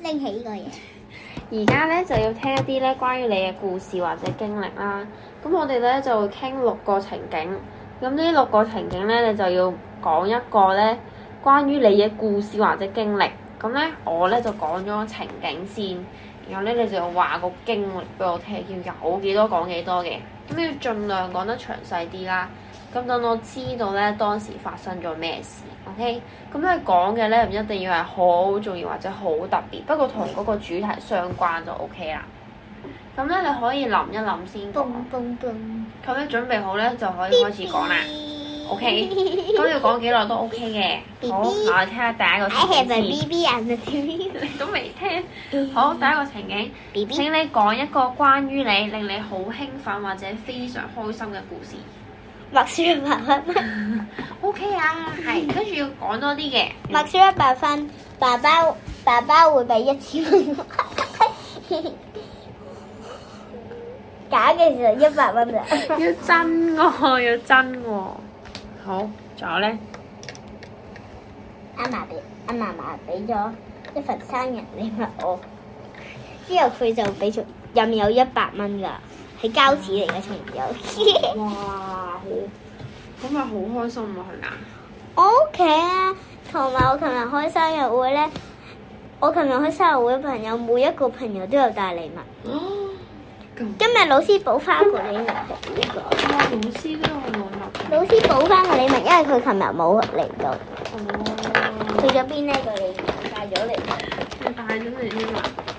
拎起呢個嘢。 而家咧就要聽一啲咧關於你嘅故事或者經歷啦。咁我哋咧就會傾6個情景。咁呢6個情景咧，你就要講一個咧關於你嘅故事或者經歷。咁咧我咧就講咗情景先，然後咧你就要話個經歷俾我聽，要有幾多講幾多嘅。咁要盡量講得詳細啲啦。咁等我知道咧當時發生咗咩事。OK， 咁你講嘅咧唔一定要係好重要或者好特別，不過同嗰個主題相關就 OK 啦。咁咧你可以諗一諗先講。咁你準備好咧就可以開始講啦。OK， 咁要講幾耐都 OK 嘅。好，嗱我聽下第一個情景先。 BB 人啊！ 你都未聽。好，第一個情景。請你講一個關於你令你好興奮或者非常開心嘅故事。 默書100分。 OK 啊，係，跟住要講多啲嘅。 默書100分，爸爸會俾1000蚊。假嘅時候100蚊咋。 要真喎，要真喎。好，仲有咧？ 阿嫲俾咗一份生日禮物我，之後佢就俾咗入面有100蚊㗎，係膠紙嚟嘅，仲有。 哇，好，咁咪好開心啊，係咪啊？ 我屋企啊，同埋我琴日開生日會咧，我琴日開生日會朋友每一個朋友都有帶禮物。今日老師補翻個禮物俾呢個。 老師都有禮物。 老師補翻個禮物，因為佢琴日冇嚟到。去咗邊呢個禮物？帶咗嚟。 帶咗嚟添啊！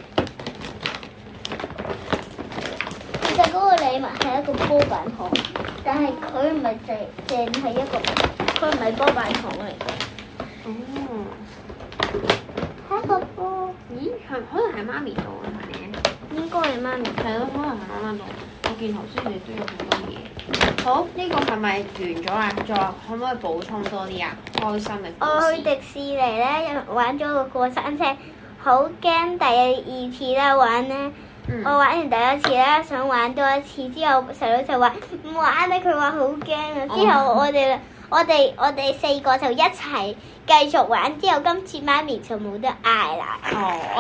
其實嗰個禮物係一個波板糖，但係佢唔係淨係一個，佢唔係波板糖嚟嘅。 哦。 係一個波。 咦？可能係媽咪度啊？係咪？ 應該係媽咪。 係咯，可能係媽媽度。我見頭先你都有好多嘢。好，呢個係咪完咗啊？再可唔可以補充多啲啊？開心嘅故事。 我去迪士尼咧，玩咗個過山車，好驚第二次咧玩咧。我玩完第一次咧，想玩多一次，之後細佬就話唔玩咧，佢話好驚啊。之後我哋4個就一齊繼續玩，之後今次媽咪就冇得嗌啦。 哦。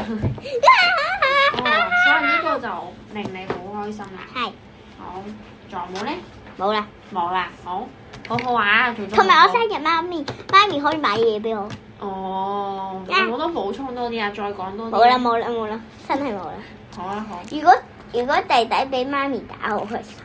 所以呢個就令你好開心啦。係。好，仲有冇咧？ 冇啦。 冇啦。好，好好玩啊！ 同埋我生日媽咪可以買嘢俾我。 哦，有冇得補充多啲啊？再講多啲。 冇啦，真係冇啦。 好啊，好。 如果弟弟俾媽咪打，我開心。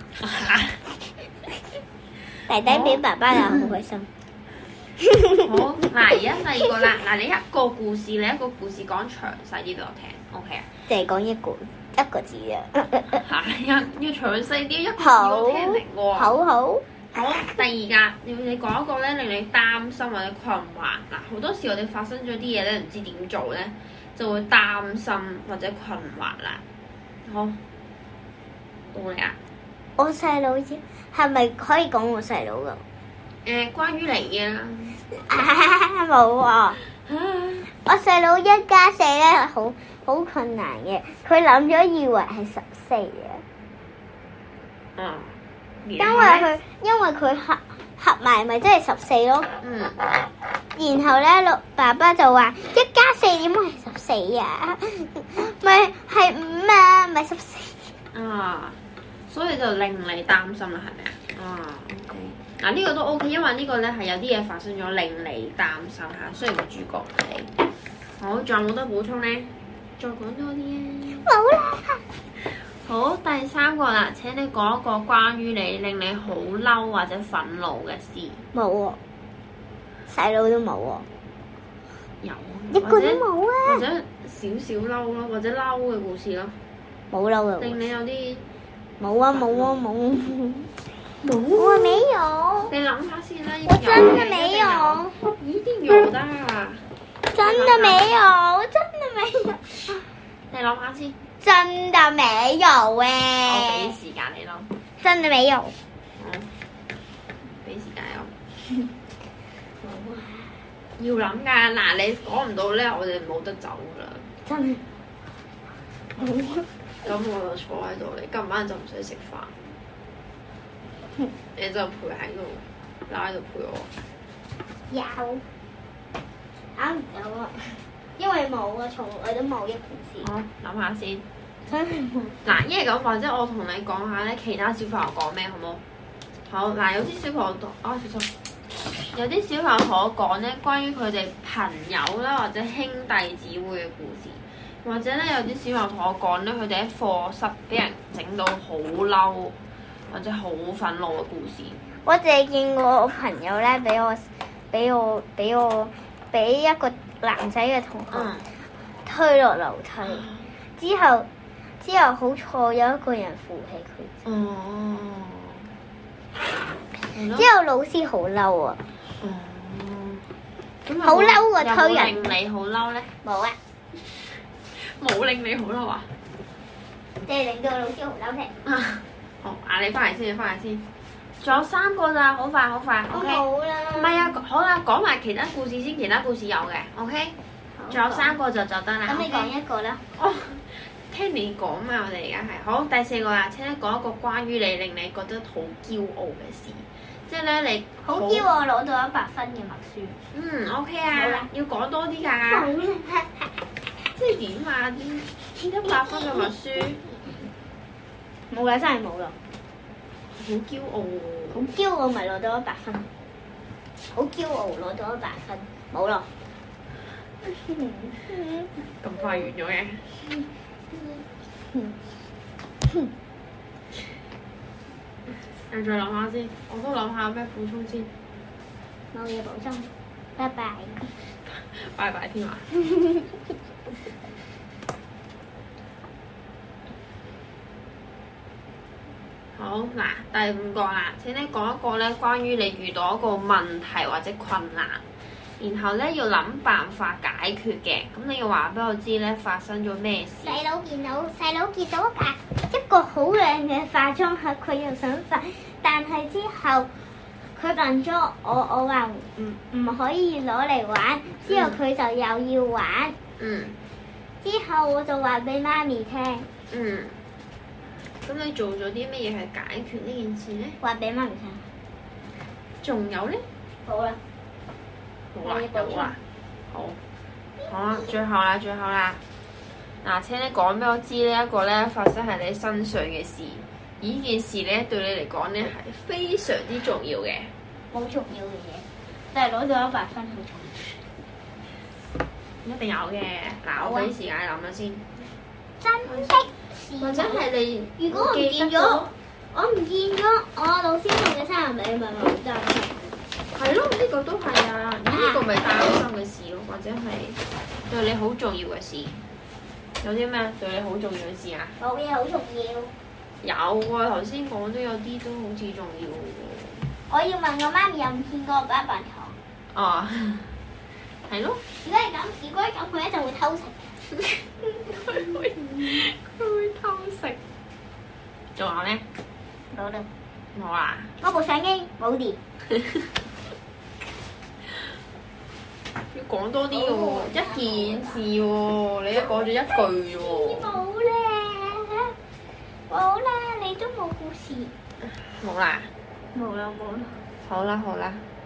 弟弟俾爸爸打，好開心。 好，嗱，而家第2個啦。嗱，你一個故事講詳細啲俾我聽 ，OK 啊？ 淨係講一個字啊。 係啊，要詳細啲，一個字我聽明喎。 好。 好，第2個，你講一個咧令你擔心或者困惑。嗱，好多時我哋發生咗啲嘢咧，唔知點做咧，就會擔心或者困惑啦。好，到你啊。 我細佬啫，係咪可以講我細佬噶？ 關於你嘅啦。 冇啊。我細佬1加4咧，好困難嘅。佢諗咗以為係14嘅。因為佢合埋咪即係14咯。然後咧，爸爸就話1加4點會係14啊？咪係5啊，咪14。 所以就令你擔心啦，係咪啊？OK。嗱，呢個都 OK，因為呢個咧係有啲嘢發生咗令你擔心嚇，雖然個主角係你。好，仲有冇得補充咧？再講多啲啊！ 冇啦。 好，第3個啦。請你講一個關於你令你好嬲或者憤怒嘅事。 冇喎，細佬都冇喎。 有。 一個都冇啊。 或者少少嬲咯，或者嬲嘅故事咯。 冇嬲嘅。 令你有啲。 冇啊。我沒有。 你諗下先啦。 我真的沒有。 一定有的。 真的沒有。 你諗下先。 真的沒有誒。 我俾時間你諗。 真的沒有。 俾時間你諗。要諗㗎。嗱，你講唔到咧，我哋冇得走㗎啦。 真。 咁我就坐喺度，你今晚就唔使食飯，你就陪喺度，留喺度陪我。有。啱唔有啊？ 因為冇啊，從來都冇一件事。 好，諗下先。 真係冇。 嗱，一係咁，或者我同你講下咧，其他小朋友講咩好冇？好，嗱，有啲小朋友小心。有啲小朋友同我講咧，關於佢哋朋友啦或者兄弟姊妹嘅故事，或者咧有啲小朋友同我講咧，佢哋喺課室俾人整到好嬲或者好憤怒嘅故事。 我淨係見過我朋友咧，俾一個男仔嘅同學推落樓梯，之後好彩有一個人扶起佢。 哦。 之後老師好嬲啊！ 咁好嬲啊！推人。 有冇令你好嬲咧？ 冇啊！ 冇令你好嬲啊？ 即係令到老師好嬲啫。 好，你翻嚟先，仲有3個咋，好快。 我 OK。 冇啦。 唔係啊，好啦，講埋其他故事先，其他故事有嘅 OK。仲有3個就得啦。 咁你講一個啦。 哦，聽你講嘛，我哋而家係好第4個啦，請你講一個關於你令你覺得好驕傲嘅事，即係咧你好驕傲攞到100分嘅默書。 OK 啊，要講多啲㗎。即係點啊？100分嘅默書。 冇啦，真係冇啦。 好驕傲喎！ 好驕傲咪攞到100分。好驕傲攞到100分，冇咯。 咁快完咗嘅。你再諗下先，我都諗下有咩補充先。 冇嘢補充，拜拜。 拜拜添啊！好嗱，第5個啦，請你講一個咧，關於你遇到一個問題或者困難，然後咧要諗辦法解決嘅。咁你要話俾我知咧，發生咗咩事？ 細佬見到一個好靚嘅化妝盒，佢又想化，但係之後佢問咗我話唔可以攞嚟玩，之後佢就又要玩。之後我就話俾媽咪聽。 咁你做咗啲乜嘢去解決呢件事咧？ 話俾媽咪聽。 仲有咧？ 好啦。 好啦。好啦，最後啦。嗱，請你講俾我知呢一個咧發生喺你身上嘅事，而呢件事咧對你嚟講咧係非常之重要嘅。 好重要嘅嘢，但係攞到100分好重要。一定有嘅。嗱，我俾時間你諗下先。 真的是。或者係你， 如果我唔見咗我老師送嘅生日禮物，咪好擔心。 係咯，呢個都係啊，呢個咪擔心嘅事咯，或者係對你好重要嘅事。有啲咩對你好重要嘅事啊？ 冇嘢好重要。 有喎，頭先講都有啲都好似重要喎。 我要問我媽咪有唔見過我爸爸糖。 哦，係咯。 如果係咁，佢一定會偷食。 佢會偷食。仲有咧？ 冇啦。 冇啦。 我部相機冇電。 要講多啲喎，一件事喎，你都講咗一句喎。 冇啦，你都冇故事。 冇啦。 冇啦。 好啦。